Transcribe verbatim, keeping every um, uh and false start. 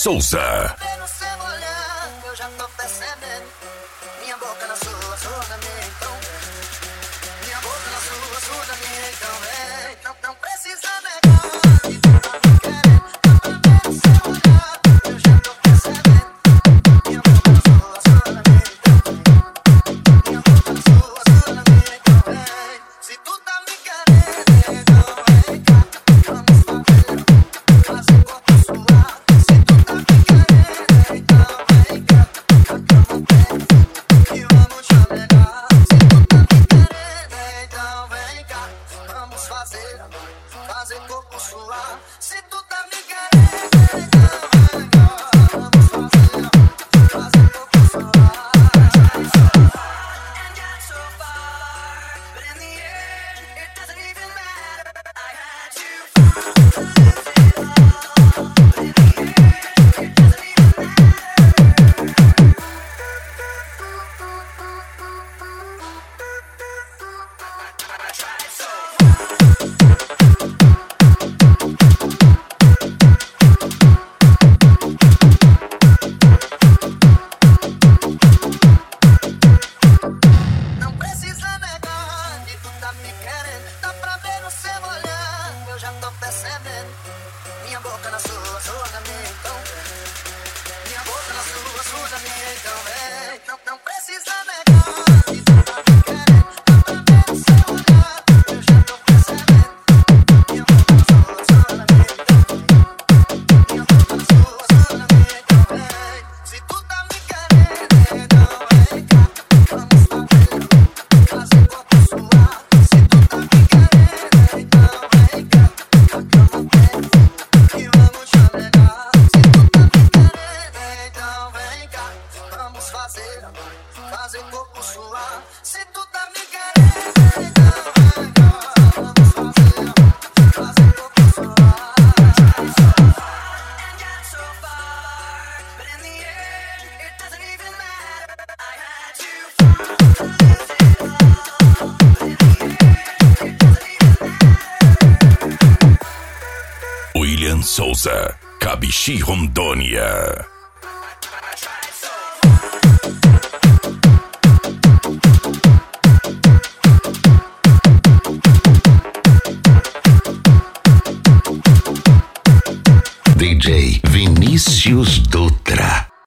Souza. Vendo seu olhar, eu já tô percebendo. Minha boca na sua, sua na minha, então. Minha boca na sua, sua na minha, então. É, não, não precisa negar que tu tá me querendo. Dá pra ver no seu olhar, eu já tô percebendo. Minha boca na sua, sua na minha, então. Minha boca na sua, sua na minha, então. É, se tu tá me querendo, então vem cá, vamos fazer, fazer corpo suar. Se tu tá me querendo, então vem cá, a cama tem e vamos chamegar. Se tu tá me querendo, então vem cá, vamos fazer, fazer corpo suar. Se tu tá me querendo, então vem cá, vamos fazer, fazer corpo suar. And got so far, but in the end, it doesn't even matter. I had you fall, but in the end, it doesn't even matter. I tried so Não precisa negar que tu tá me querendo. Dá pra ver no seu olhar, eu já tô percebendo. Minha boca na sua, sua na minha, então. Minha boca na sua, sua na minha, então. É, não, não precisa negar que tu tá me querendo. Dá pra ver no seu olhar, eu já tô percebendo. Minha boca na sua, sua na minha, então. Minha boca na sua, sua na minha, então. É, se tu tá me querendo, então vem cá, vamos fazer, fazer corpo suar. Se tu tá me querendo, então vem cá, a cama tem e vamos chamegar. Se tu tá me querendo, então vem cá, vamos fazer, fazer corpo suar. Se tu tá me querendo, então vem cá, vamos fazer, fazer corpo suar. And got so far, but in the end, it doesn't even matter. I had you fall, but in the end, it doesn't even matter. William Souza, Cabixi, Rondônia. I tried so D J Vinícius Dutra.